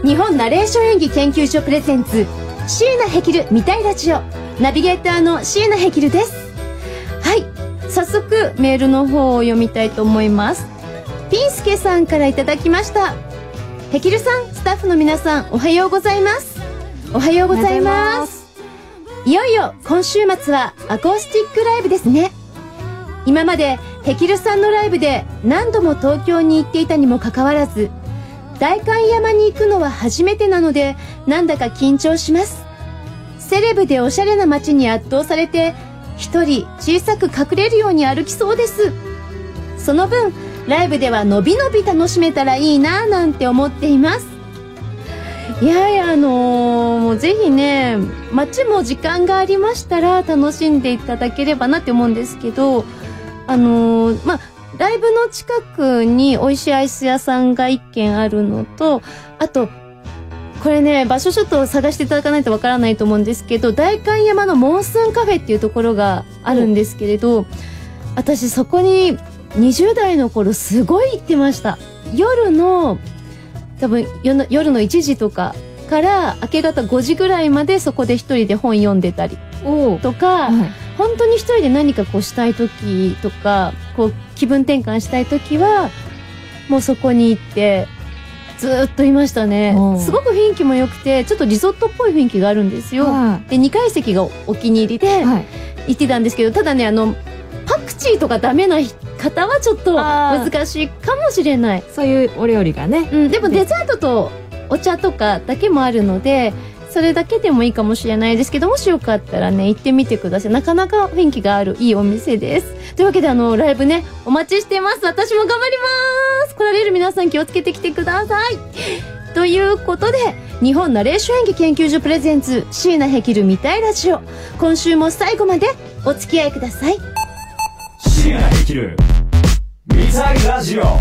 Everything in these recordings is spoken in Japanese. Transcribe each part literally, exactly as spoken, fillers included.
日本ナレーション演技研究所プレゼンツ椎名ヘキル見たいラジオ、ナビゲーターの椎名ヘキルです。はい、早速メールの方を読みたいと思います。ピンスケさんからいただきました。ヘキルさん、スタッフの皆さん、おはようございます。おはようございます。いよいよ今週末はアコースティックライブですね。今までヘキルさんのライブで何度も東京に行っていたにもかかわらず、代官山に行くのは初めてなので、なんだか緊張します。セレブでおしゃれな街に圧倒されて、一人小さく隠れるように歩きそうです。その分ライブではのびのび楽しめたらいいなぁなんて思っています。いやいや、あのー、もうぜひね、街も時間がありましたら楽しんでいただければなって思うんですけど、あのー、まあ、ライブの近くに美味しいアイス屋さんが一軒あるのと、あと、これね、場所ちょっと探していただかないとわからないと思うんですけど、代官山のモンスーンカフェっていうところがあるんですけれど、私そこににじゅう代の頃すごい行ってました。夜の、多分夜のいちじとかから明け方ごじぐらいまでそこで一人で本読んでたりとか、はい、本当に一人で何かこうしたい時とか、こう気分転換したい時はもうそこに行ってずーっといましたね。すごく雰囲気も良くて、ちょっとリゾットっぽい雰囲気があるんですよ。はい、でにかい席がお気に入りで行ってたんですけど、ただね、あのパクチーとかダメな方はちょっと難しいかもしれない。 そういうお料理がね、 うん、でもデザートとお茶とかだけもあるので、それだけでもいいかもしれないですけど、もしよかったらね、行ってみてください。なかなか雰囲気があるいいお店です。というわけで、あのライブね、お待ちしてます。私も頑張ります。来られる皆さん気をつけてきてください。ということで、日本ナレーション演技研究所プレゼンツ椎名ヘキル見たいラジオ、今週も最後までお付き合いください。 椎名ヘキル見たいラジオ、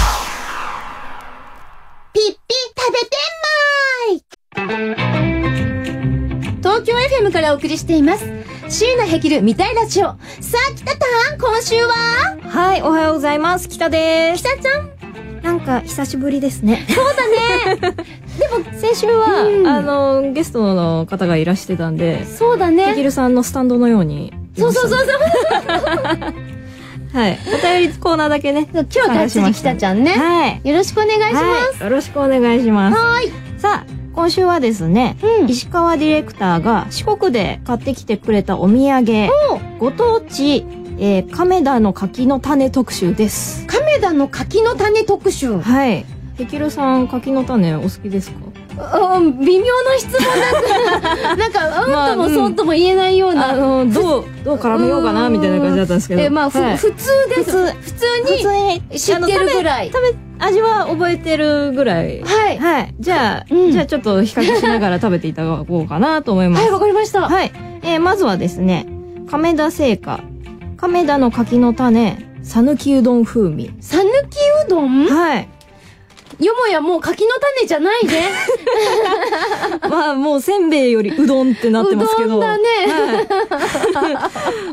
ピッピ食べてんまーい。東京 エフエム からお送りしています椎名ヘキル見たいラジオ。さあ北たん、今週は？ はい、おはようございます。北です。 北ちゃん、 なんか久しぶりですね。 そうだね。 でも先週は、うん、あのゲストの方がいらしてたんで、 そうだね、 ヘキルさんのスタンドのように、 そうそうそうそうはい、お便りコーナーだけね、 今日はがっつり北ちゃんね、はい、よろしくお願いします、 はい、よろしくお願いします。 はい。 さあ今週はですね、うん、石川ディレクターが四国で買ってきてくれたお土産、ご当地、えー、亀田の柿の種特集です。 亀田の柿の種特集。 はい。ヘキルさん、柿の種お好きですか？ うん、微妙な質問だなんか、うんともそうとも言えないような。 あの、どう、どう絡めようかな、みたいな感じだったんですけど。 え、まあ、はい、普通です。普通、普通に知ってるぐらい。 食べ、味は覚えてるぐらい。 はい。 はい。じゃあ、うん、じゃあちょっと比較しながら食べていただこうかなと思います。 はい、わかりました。 はい。えー、まずはですね、亀田製菓、亀田の柿の種、さぬきうどん風味。 さぬきうどん？はい。よもやもう柿の種じゃないね。 まあもうせんべいよりうどんってなってますけど。 うどんだね。 はい、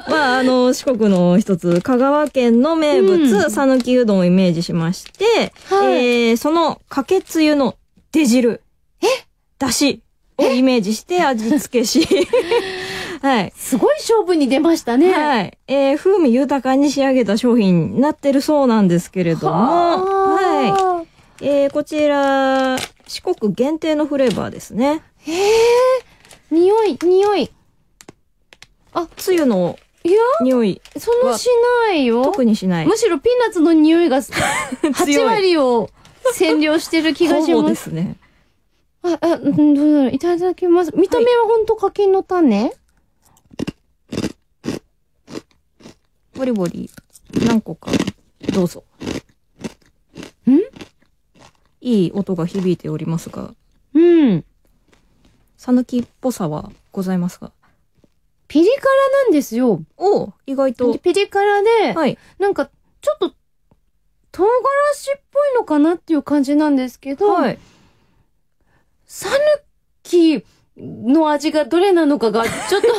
まああの四国の一つ香川県の名物さぬきうどんをイメージしまして、はい、えー、そのかけつゆの出汁、え、だしをイメージして味付けし。はい。 すごい勝負に出ましたね。 はい。えー、風味豊かに仕上げた商品になってるそうなんですけれども、はい。えー、こちら、四国限定のフレーバーですね。 へえ、匂い、匂い。 あ、つゆの匂い。 そんなしないよ。 特にしない。 むしろピーナッツの匂いがはち割を占領してる気がします。 そうですね。 あ、あ、どうだろう。いただきます。見た目はほんと柿の種、はい、 ボリボリ何個かどうぞ。 ん？ いい音が響いておりますが。 うん。 さぬきっぽさはございますが。 ピリ辛なんですよ。 おう、意外と。 ピリ辛で、はい、なんかちょっと唐辛子っぽいのかなっていう感じなんですけど、はい、さぬきの味がどれなのかがちょっと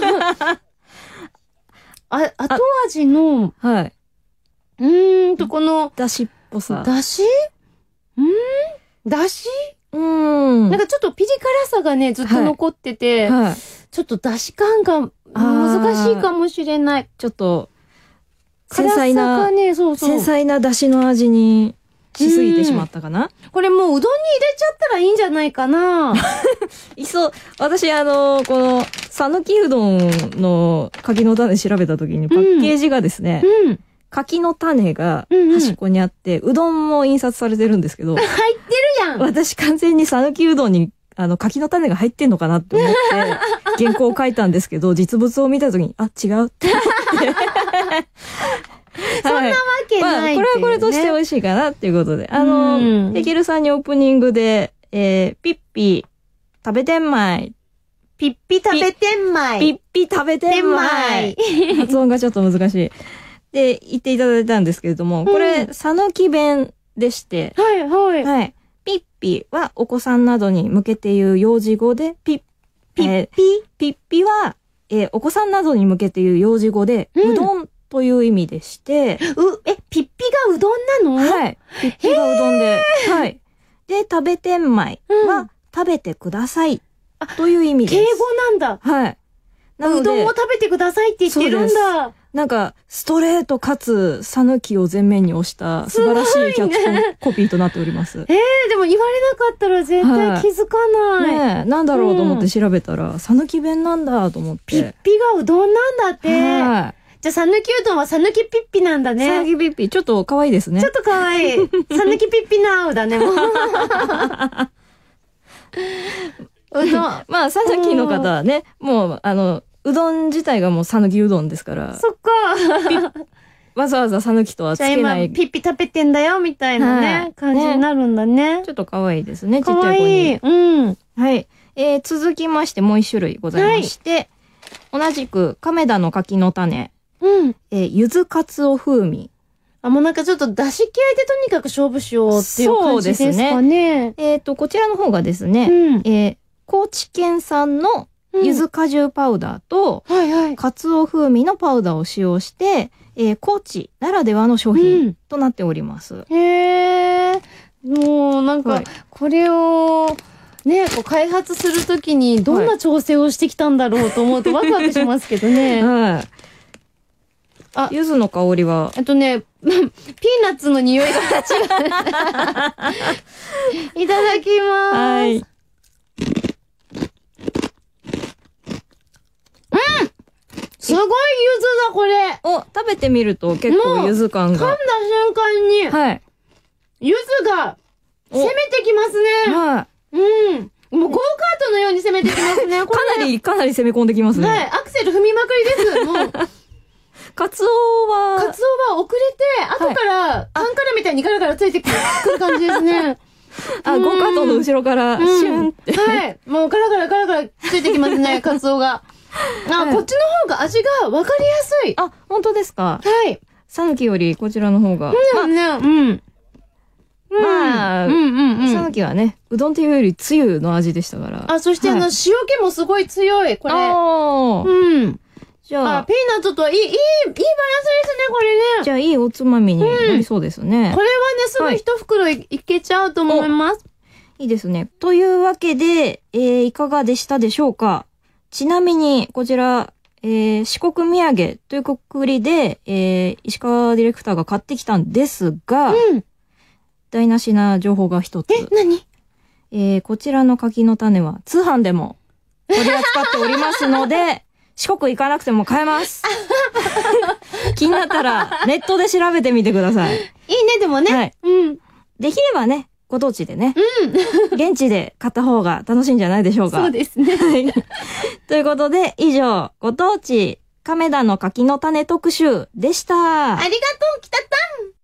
あ、後味の、はい。うーんと、この、 だしっぽさ。 だしんーだしうーん。 なんかちょっとピリ辛さがね、ずっと残ってて、 はいはい、 ちょっと出汁感が難しいかもしれない。 ちょっと、繊細な、 ね、そうそう、 繊細な出汁の味にしすぎてしまったかな。 これもううどんに入れちゃったらいいんじゃないかな。 いっそ、私あの、この、さぬきうどんの柿の種調べた時にパッケージがですね、うん、柿の種が端っこにあって、うんうん、うどんも印刷されてるんですけど、 入ってるやん。 私完全にさぬきうどんにあの柿の種が入ってんのかなって思って原稿を書いたんですけど、実物を見た時に、あ、違うって思ってそんなわけないっていうね、まあ、 これはこれとして美味しいかなっていうことで。あの、うん、ヘキルさんにオープニングで、えー、ピッピ、食べてんまい。 ピッピ食べてんまい。 ピッピ食べてんまい。発音がちょっと難しい。で、言っていただいたんですけれども、これ、さぬき弁でして、 はいはい。 はい。ピッピはお子さんなどに向けて言う幼児語で、ピッ、 ピッピ、 えー、ピッピは、えー、お子さんなどに向けて言う幼児語で、うん、うどんという意味でして、 う、え、ピッピがうどんなの？ はい。ピッピがうどんで、はい。で、食べてんまいは、うん、食べてくださいという意味です。 敬語なんだ。 はい。 なので、うどんを食べてくださいって言ってるんだ。 なんか、ストレートかつ、さぬきを前面に押した素晴らしいキャッチコピーとなっております。 ええー、でも言われなかったら絶対気づかない。 はい、ねえ、なんだろうと思って調べたら、さぬき弁なんだと思って。 ピッピがうどんなんだって。はい。じゃあ、さぬきうどんはさぬきピッピなんだね。 さぬきピッピ、ちょっと可愛いですね。 ちょっと可愛い。さぬきピッピナウだね、もう。 うどん。まあ、さぬきの方はね、もう、あの、うどん自体がもうさぬきうどんですから。 そっか。 わざわざさぬきとはつけない。 今、ピッピ食べてんだよ、みたいなね、はい、感じになるんだね。 ね、ちょっと可愛いですね、ちっちゃい子に。 かわいい。うん。 はい。えー、続きましてもう一種類ございまして、はい、同じく、亀田の柿の種。 うん。 えー、柚子かつお風味。 あ、もうなんかちょっと出汁系でとにかく勝負しようっていう感じですかね。そうですね。 えっと、こちらの方がですね、うん、えー、高知県産の柚子果汁パウダーと、 うん、はいはい。 かつお風味のパウダーを使用して、えー、高知ならではの商品となっております。うん、 へー。もうなんか、これを、ね、こう開発するときにどんな調整をしてきたんだろうと思うとワクワクしますけどね。 はい。あ、柚子の香りは。 えっとね、ピーナッツの匂いが違う。いただきまーす。はい。すごい柚子だ、これ。 お、食べてみると結構柚子感が。 噛んだ瞬間に、 はい。 柚子が攻めてきますね。 はい。 うん。もうゴーカートのように攻めてきますね。 これかなり、かなり攻め込んできますね。 はい。アクセル踏みまくりです。もう。 カツオは、 カツオは遅れて、後から、カンカラみたいにガラガラついてくる感じですね。 あ、ゴーカートの後ろから、シュンって。 はい。もうガラガラガラガラついてきますね、カツオが。あ、こっちの方が味が分かりやすい。 あ、本当ですか？ はい。 さぬきよりこちらの方が。 うんね、うん。 まあ、うんうんうん。さぬきはね、うどんというよりつゆの味でしたから。 あ、そしてあの、塩気もすごい強い、これ。ああ。うん。じゃあ、あ、ピーナッツといい、いい、いいバランスですね、これね。 じゃあ、いいおつまみになりそうですね。 これはね、すぐ一袋 い,、はい、いけちゃうと思います。 いいですね。というわけで、えー、いかがでしたでしょうか？ちなみに、こちら、えー、四国土産というくくりで、えー、石川ディレクターが買ってきたんですが、うん、台無しな情報が一つ。 え、何？ えー、こちらの柿の種は通販でも取り扱っておりますので、四国行かなくても買えます。気になったら、ネットで調べてみてください。いいね、でもね。 はい。うん。できればね、ご当地でね。うん。現地で買った方が楽しいんじゃないでしょうか。 そうですね。はい。 ということで、以上、ご当地、亀田の柿の種特集でした。 ありがとう、北たん。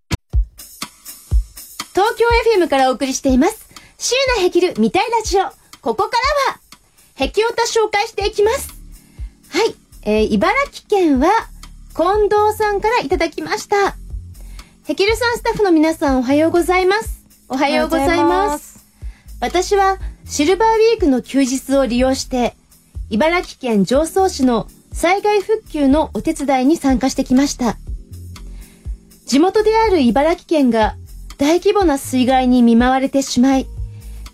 東京 エフエム からお送りしています。シューナヘキル見たいラジオ。ここからは、ヘキオタ紹介していきます。はい。えー、茨城県は、近藤さんからいただきました。ヘキルさんスタッフの皆さんおはようございます。おはようございます。私はシルバーウィークの休日を利用して、茨城県常総市の災害復旧のお手伝いに参加してきました。地元である茨城県が大規模な水害に見舞われてしまい、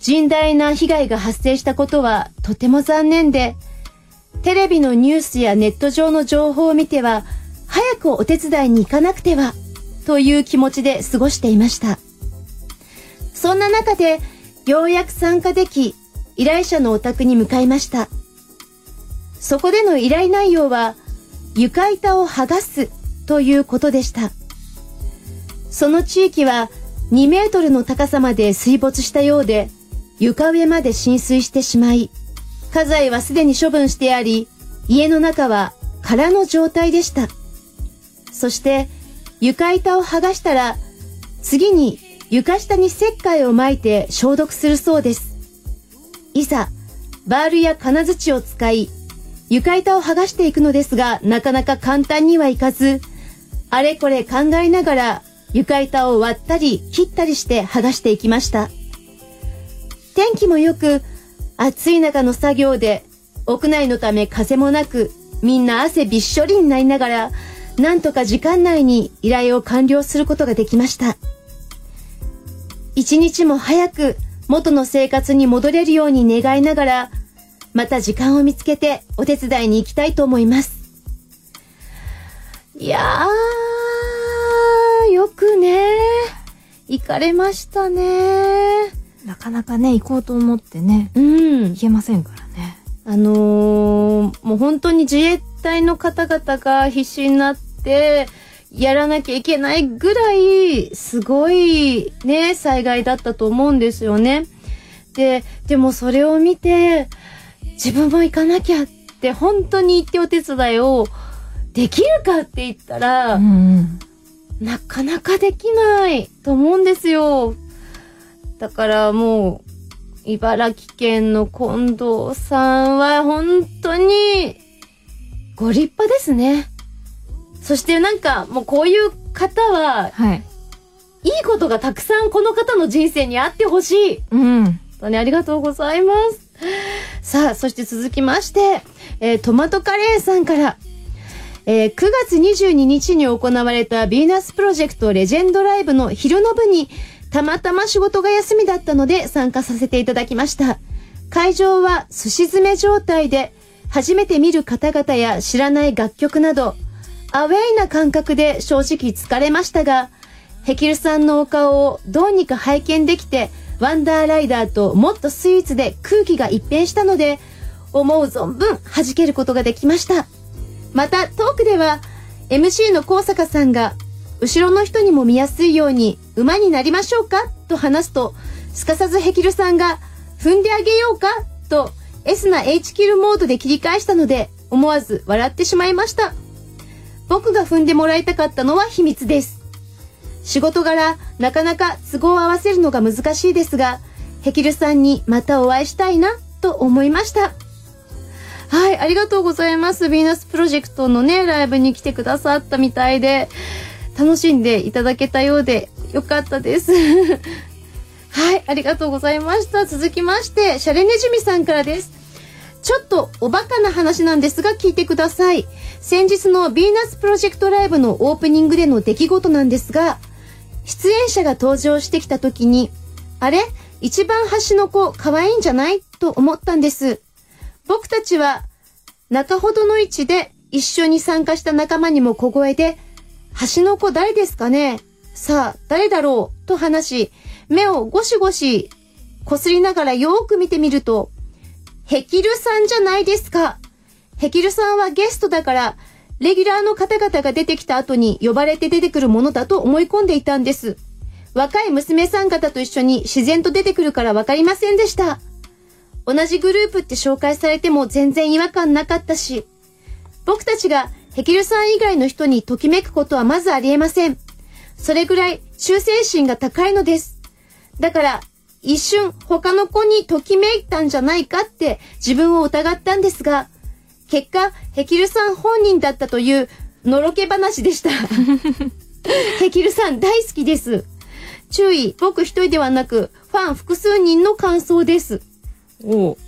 甚大な被害が発生したことはとても残念で、テレビのニュースやネット上の情報を見ては、早くお手伝いに行かなくては、という気持ちで過ごしていました。そんな中で、ようやく参加でき、依頼者のお宅に向かいました。そこでの依頼内容は、床板を剥がすということでした。その地域はにメートルの高さまで水没したようで、床上まで浸水してしまい、家財はすでに処分してあり、家の中は空の状態でした。そして床板を剥がしたら、次に床下に石灰をまいて消毒するそうです。いざバールや金槌を使い床板を剥がしていくのですが、なかなか簡単にはいかず、あれこれ考えながら床板を割ったり切ったりして剥がしていきました。天気も良く、暑い中の作業で、屋内のため風もなく、みんな汗びっしょりになりながら、なんとか時間内に依頼を完了することができました。一日も早く元の生活に戻れるように願いながら、また時間を見つけてお手伝いに行きたいと思います。いやー、よくね、行かれましたね。 なかなかね、行こうと思ってね、 うん。 行けませんからね。 あのー、もう本当に自衛隊の方々が必死になってやらなきゃいけないぐらいすごいね、災害だったと思うんですよね。で、でもそれを見て自分も行かなきゃって本当に行ってお手伝いをできるかって言ったら、うんうん、なかなかできないと思うんですよ。だからもう茨城県の近藤さんは本当にご立派ですね。そしてなんかもうこういう方は、はい、いいことがたくさんこの方の人生にあってほしい。うん。本当にありがとうございます。さあ、そして続きまして、えー、トマトカレーさんから、えー、くがつにじゅうににちに行われたヴィーナスプロジェクトレジェンドライブの昼の部にたまたま仕事が休みだったので参加させていただきました。会場はすし詰め状態で、初めて見る方々や知らない楽曲など、アウェイな感覚で正直疲れましたが、ヘキルさんのお顔をどうにか拝見できて、ワンダーライダーともっとスイーツで空気が一変したので、思う存分弾けることができました。またトークでは エムシー の高坂さんが、後ろの人にも見やすいように馬になりましょうかと話すと、すかさずヘキルさんが踏んであげようかと S な H キルモードで切り返したので、思わず笑ってしまいました。僕が踏んでもらいたかったのは秘密です。仕事柄なかなか都合を合わせるのが難しいですが、ヘキルさんにまたお会いしたいなと思いました。はい、ありがとうございます。ヴィーナスプロジェクトのね、ライブに来てくださったみたいで、楽しんでいただけたようでよかったです。はい、ありがとうございました。続きまして、シャレネジミさんからです。ちょっとおバカな話なんですが聞いてください。先日のヴィーナスプロジェクトライブのオープニングでの出来事なんですが、出演者が登場してきた時に、あれ？一番端の子可愛いんじゃない？と思ったんです。僕たちは中ほどの位置で一緒に参加した仲間にも小声で、端の子誰ですかね？さあ誰だろう？と話し、目をゴシゴシこすりながらよーく見てみると、ヘキルさんじゃないですか。ヘキルさんはゲストだから、レギュラーの方々が出てきた後に呼ばれて出てくるものだと思い込んでいたんです。若い娘さん方と一緒に自然と出てくるからわかりませんでした。同じグループって紹介されても全然違和感なかったし、僕たちがヘキルさん以外の人にときめくことはまずありえません。それぐらい忠誠心が高いのです。だから一瞬他の子にときめいたんじゃないかって自分を疑ったんですが、結果ヘキルさん本人だったというのろけ話でした。ヘキルさん大好きです。注意、僕一人ではなくファン複数人の感想です。おう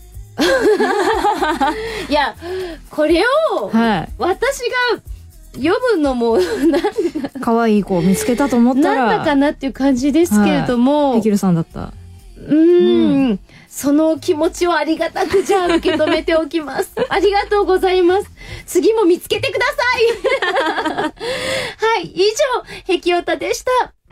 いや、これを、はい、私が呼ぶのも可愛い子を見つけたと思ったらなんだかなっていう感じですけれども、 はい、ヘキルさんだった。 うーん、うん、 その気持ちをありがたくじゃあ受け止めておきます。ありがとうございます。次も見つけてください。はい、以上、へきおたでした。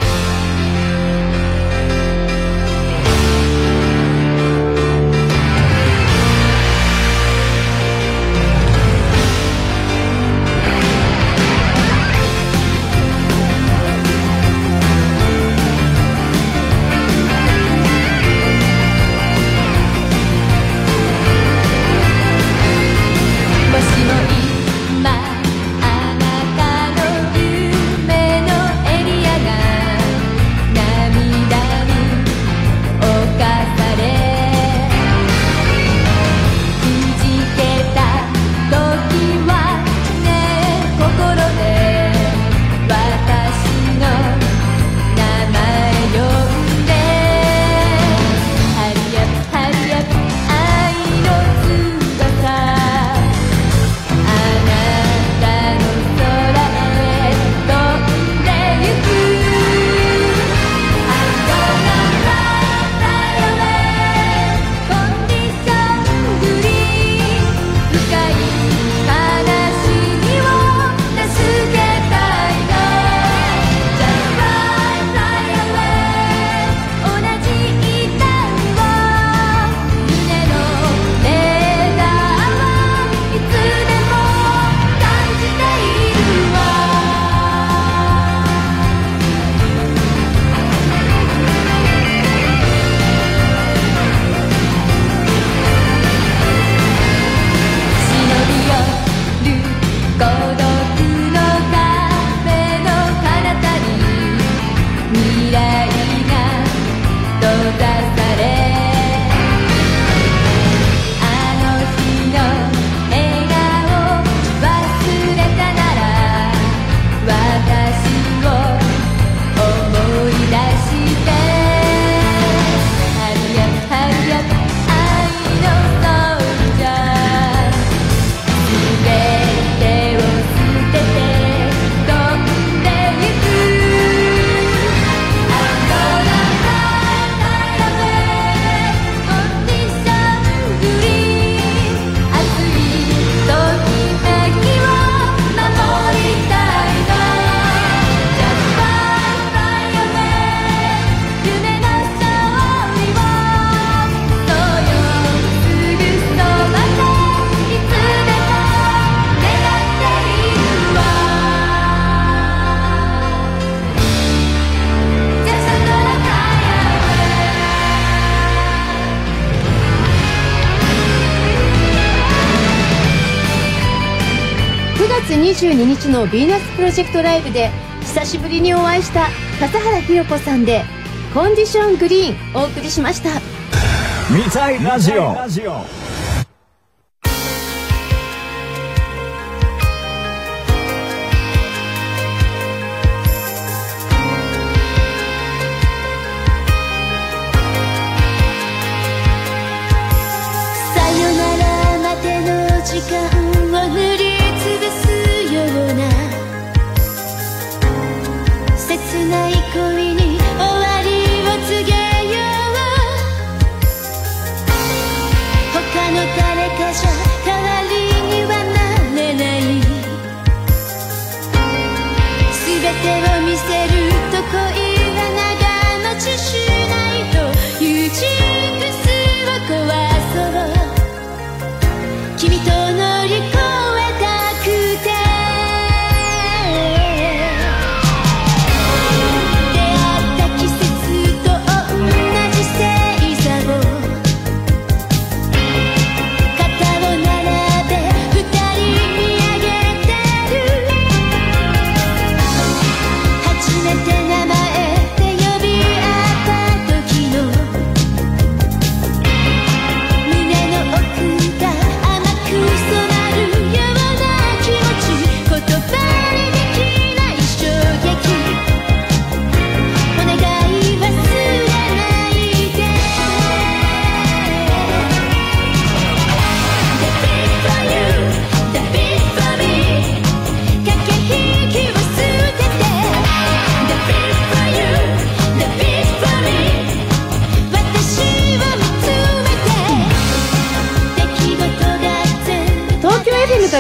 にじゅうににちのヴィーナスプロジェクトライブで久しぶりにお会いした笠原ひろ子さんでコンディショングリーンお送りしました。 見たいラジオ。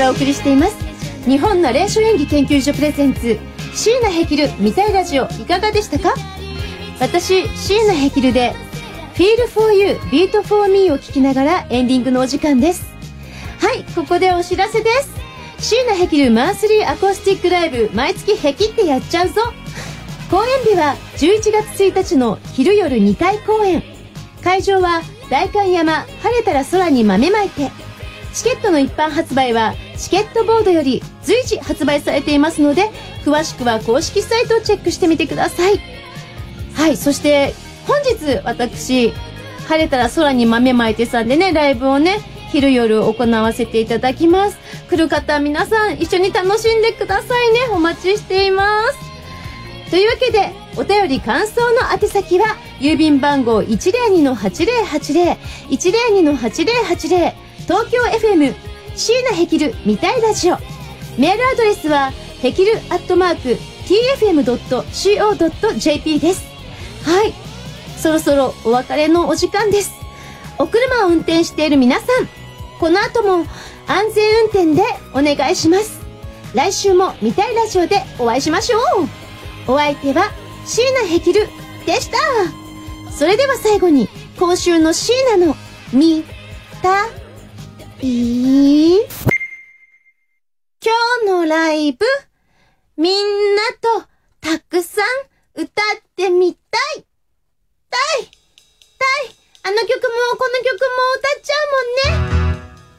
からお送りしています日本ナレーション演技研究所プレゼンツ椎名ヘキル見たいラジオ、いかがでしたか？私椎名ヘキルで Feel for You Beat for Me を聞きながらエンディングのお時間です。はい、ここでお知らせです。椎名ヘキルマンスリーアコースティックライブ、毎月ヘキってやっちゃうぞ。公演日はじゅういちがつついたちの昼夜にかい公演。会場は代官山晴れたら空に豆まいて。チケットの一般発売はチケットボードより随時発売されていますので、詳しくは公式サイトをチェックしてみてください。はい、そして本日私晴れたら空に豆まいてさんでね、ライブをね昼夜行わせていただきます。来る方皆さん一緒に楽しんでくださいね。お待ちしています。というわけでお便り感想の宛先は郵便番号 いちまるにのはちまるはちまる いちまるにのはちまるはちまる 東京 エフエム 椎名ヘキル見たいラジオ。メールアドレスはヘキルアットマーク ティーエフエムドットコードットジェーピー です。はい、そろそろお別れのお時間です。お車を運転している皆さん、この後も安全運転でお願いします。来週も見たいラジオでお会いしましょう。お相手は椎名ヘキルでした。それでは最後に今週の椎名の見たい今日のライブ、みんなとたくさん歌ってみたいたいたい。あの曲もこの曲も歌っちゃうもんね。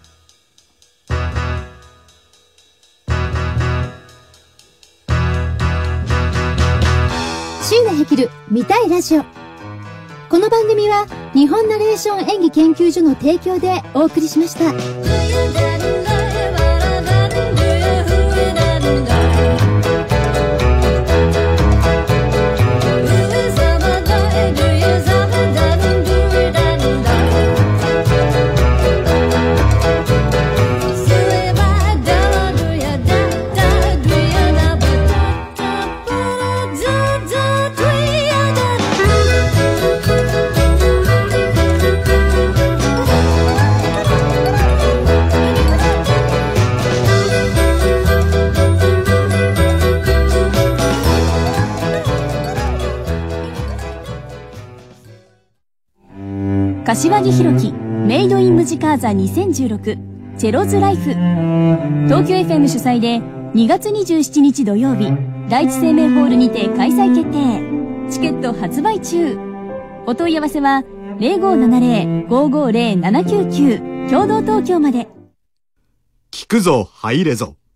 椎名ヘキル見たいラジオ。この番組は日本ナレーション演技研究所の提供でお送りしました。 柏木弘樹メイドインムジカーザにせんじゅうろくチェロズライフ、東京 エフエム 主催でにがつにじゅうしちにち土曜日、第一生命ホールにて開催決定。チケット発売中。お問い合わせは ゼロごーななゼロ ごーごーゼロ ななきゅうきゅう 共同東京まで。 聞くぞ入れぞ。